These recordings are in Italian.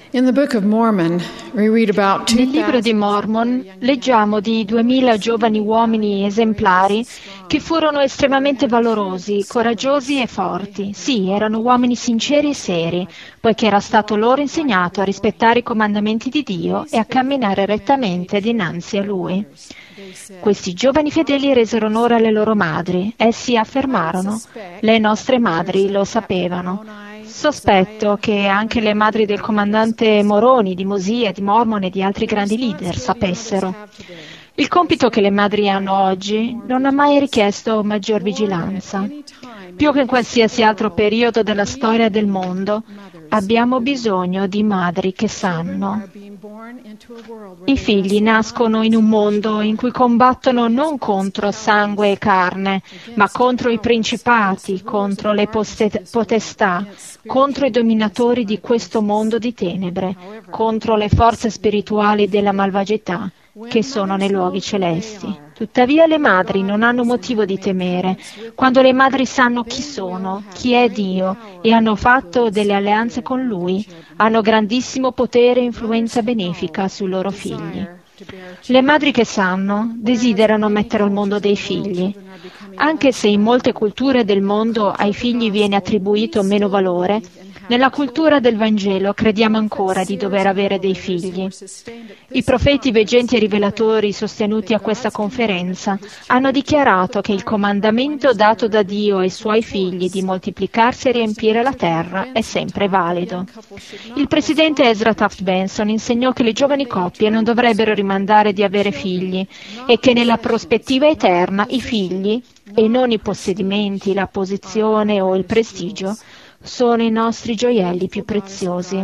In the Book of Mormon, we read about Nel libro di 2,000 Mormon leggiamo di 2000 giovani uomini esemplari che furono estremamente valorosi, coraggiosi e forti. Sì, erano uomini sinceri e seri, poiché era stato loro insegnato a rispettare i comandamenti di Dio e a camminare rettamente dinanzi a Lui. Questi giovani fedeli resero onore alle loro madri. Essi affermarono: le nostre madri lo sapevano. Sospetto che anche le madri del comandante Moroni, di Mosia, di Mormon e di altri grandi leader sapessero. Il compito che le madri hanno oggi non ha mai richiesto maggior vigilanza. Più che in qualsiasi altro periodo della storia del mondo, abbiamo bisogno di madri che sanno. I figli nascono in un mondo in cui combattono non contro sangue e carne, ma contro i principati, contro le potestà, contro i dominatori di questo mondo di tenebre, contro le forze spirituali della malvagità che sono nei luoghi celesti. Tuttavia le madri non hanno motivo di temere quando le madri sanno chi sono, chi è Dio e hanno fatto delle alleanze con Lui, hanno grandissimo potere e influenza benefica sui loro figli. Le madri che sanno desiderano mettere al mondo dei figli. Anche se in molte culture del mondo ai figli viene attribuito meno valore, nella cultura del Vangelo crediamo ancora di dover avere dei figli. I profeti veggenti e rivelatori sostenuti a questa conferenza hanno dichiarato che il comandamento dato da Dio ai suoi figli di moltiplicarsi e riempire la terra è sempre valido. Il presidente Ezra Taft Benson insegnò che le giovani coppie non dovrebbero rimandare di avere figli e che nella prospettiva eterna i figli, e non i possedimenti, la posizione o il prestigio, sono i nostri gioielli più preziosi.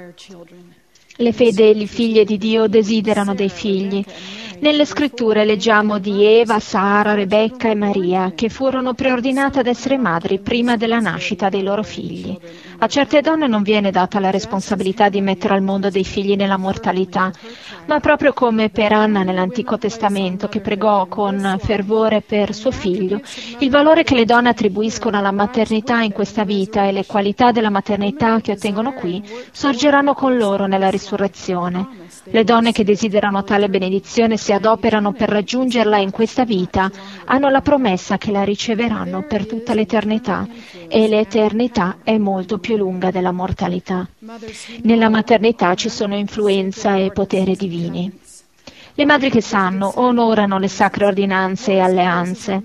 Le fedeli figlie di Dio desiderano dei figli. Nelle scritture leggiamo di Eva, Sara, Rebecca e Maria, che furono preordinate ad essere madri prima della nascita dei loro figli. A certe donne non viene data la responsabilità di mettere al mondo dei figli nella mortalità, ma proprio come per Anna nell'Antico Testamento, che pregò con fervore per suo figlio, il valore che le donne attribuiscono alla maternità in questa vita e le qualità della maternità che ottengono qui sorgeranno con loro nella risurrezione. Le donne che desiderano tale benedizione e si adoperano per raggiungerla in questa vita hanno la promessa che la riceveranno per tutta l'eternità, e l'eternità è molto più lunga della mortalità. Nella maternità ci sono influenza e potere divini. Le madri che sanno onorano le sacre ordinanze e alleanze.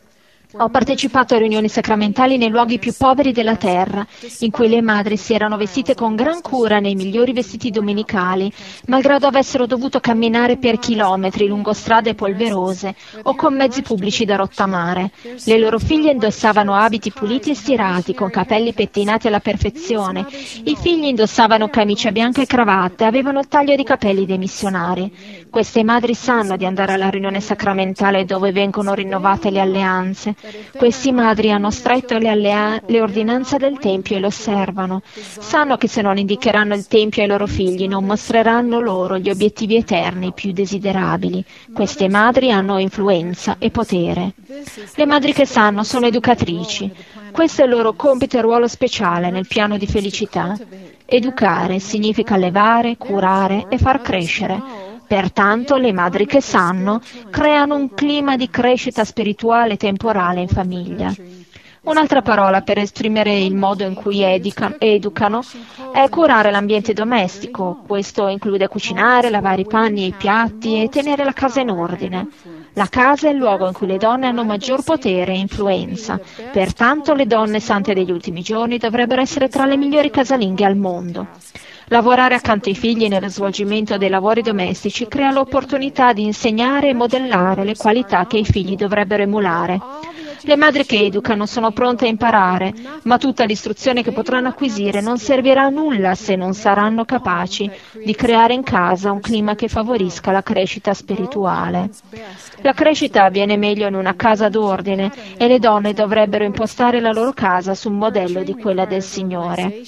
Ho partecipato a riunioni sacramentali nei luoghi più poveri della terra, in cui le madri si erano vestite con gran cura nei migliori vestiti domenicali, malgrado avessero dovuto camminare per chilometri lungo strade polverose o con mezzi pubblici da rottamare. Le loro figlie indossavano abiti puliti e stirati, con capelli pettinati alla perfezione. I figli indossavano camicia bianca e cravatte, avevano il taglio di capelli dei missionari. Queste madri sanno di andare alla riunione sacramentale dove vengono rinnovate le alleanze. Queste madri hanno stretto le ordinanze del Tempio e lo osservano. Sanno che se non indicheranno il Tempio ai loro figli non mostreranno loro gli obiettivi eterni più desiderabili. Queste madri hanno influenza e potere. Le madri che sanno sono educatrici. Questo è il loro compito e ruolo speciale nel piano di felicità. Educare significa allevare, curare e far crescere. Pertanto le madri che sanno creano un clima di crescita spirituale e temporale in famiglia. Un'altra parola per esprimere il modo in cui educano è curare l'ambiente domestico. Questo include cucinare, lavare i panni e i piatti e tenere la casa in ordine. La casa è il luogo in cui le donne hanno maggior potere e influenza. Pertanto le donne sante degli ultimi giorni dovrebbero essere tra le migliori casalinghe al mondo. Lavorare accanto ai figli nello svolgimento dei lavori domestici crea l'opportunità di insegnare e modellare le qualità che i figli dovrebbero emulare. Le madri che educano sono pronte a imparare, ma tutta l'istruzione che potranno acquisire non servirà a nulla se non saranno capaci di creare in casa un clima che favorisca la crescita spirituale. La crescita avviene meglio in una casa d'ordine e le donne dovrebbero impostare la loro casa su un modello di quella del Signore.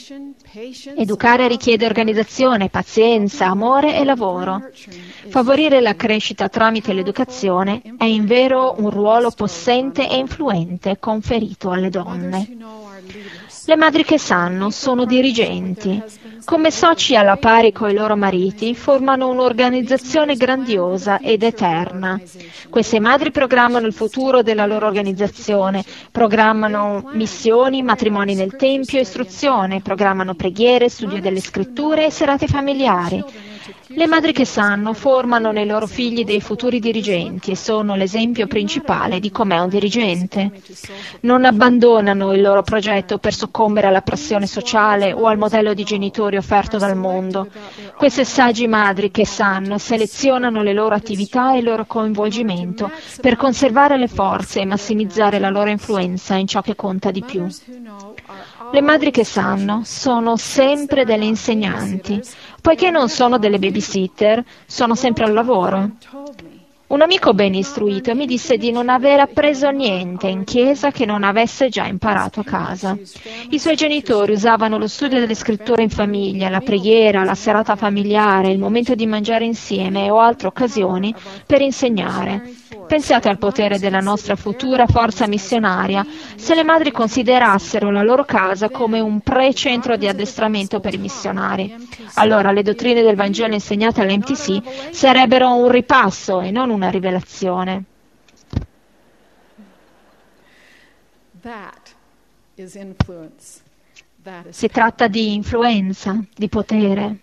Educare richiede organizzazione, pazienza, amore e lavoro. Favorire la crescita tramite l'educazione è in vero un ruolo possente e influente conferito alle donne. Le madri che sanno sono dirigenti. Come soci alla pari coi loro mariti, formano un'organizzazione grandiosa ed eterna. Queste madri programmano il futuro della loro organizzazione, programmano missioni, matrimoni nel tempio, istruzione, programmano preghiere, studio delle scritture e serate familiari. Le madri che sanno formano nei loro figli dei futuri dirigenti e sono l'esempio principale di com'è un dirigente. Non abbandonano il loro progetto per soccombere alla pressione sociale o al modello di genitori offerto dal mondo. Queste saggi madri che sanno selezionano le loro attività e il loro coinvolgimento per conservare le forze e massimizzare la loro influenza in ciò che conta di più. Le madri che sanno sono sempre delle insegnanti, poiché non sono delle babysitter, sono sempre al lavoro. Un amico ben istruito mi disse di non aver appreso niente in chiesa che non avesse già imparato a casa. I suoi genitori usavano lo studio delle scritture in famiglia, la preghiera, la serata familiare, il momento di mangiare insieme o altre occasioni per insegnare. Pensiate al potere della nostra futura forza missionaria se le madri considerassero la loro casa come un pre-centro di addestramento per i missionari. Allora le dottrine del Vangelo insegnate all'MTC sarebbero un ripasso e non una rivelazione. Si tratta di influenza, di potere.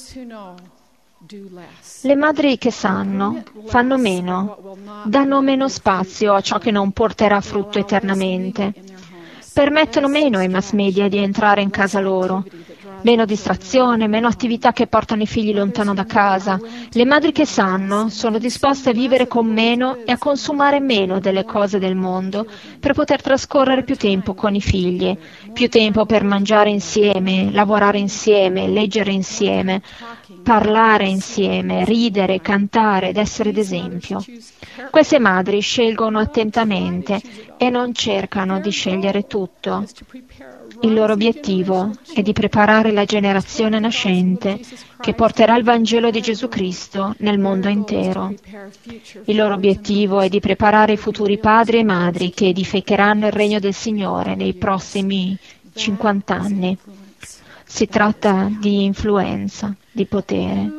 Le madri che sanno fanno meno, danno meno spazio a ciò che non porterà frutto eternamente, permettono meno ai mass media di entrare in casa loro, meno distrazione, meno attività che portano i figli lontano da casa. Le madri che sanno sono disposte a vivere con meno e a consumare meno delle cose del mondo per poter trascorrere più tempo con i figli, più tempo per mangiare insieme, lavorare insieme, leggere insieme, parlare insieme, ridere, cantare ed essere d'esempio. Queste madri scelgono attentamente e non cercano di scegliere tutto. Il loro obiettivo è di preparare la generazione nascente che porterà il Vangelo di Gesù Cristo nel mondo intero. Il loro obiettivo è di preparare i futuri padri e madri che edificheranno il regno del Signore nei prossimi 50 anni. Si tratta di influenza, di potere.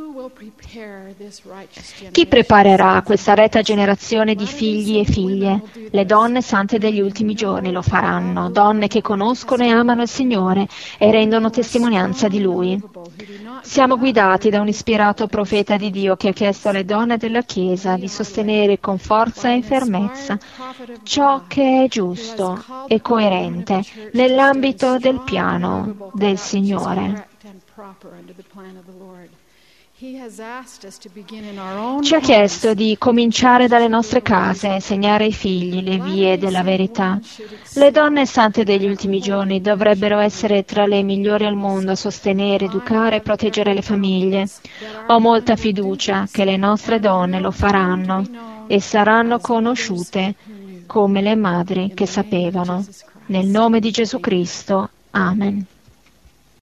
Chi preparerà questa retta generazione di figli e figlie? Le donne sante degli ultimi giorni lo faranno, donne che conoscono e amano il Signore e rendono testimonianza di Lui. Siamo guidati da un ispirato profeta di Dio che ha chiesto alle donne della Chiesa di sostenere con forza e fermezza ciò che è giusto e coerente nell'ambito del piano del Signore. Ci ha chiesto di cominciare dalle nostre case a insegnare ai figli le vie della verità. Le donne sante degli ultimi giorni dovrebbero essere tra le migliori al mondo a sostenere, educare e proteggere le famiglie. Ho molta fiducia che le nostre donne lo faranno e saranno conosciute come le madri che sapevano. Nel nome di Gesù Cristo. Amen.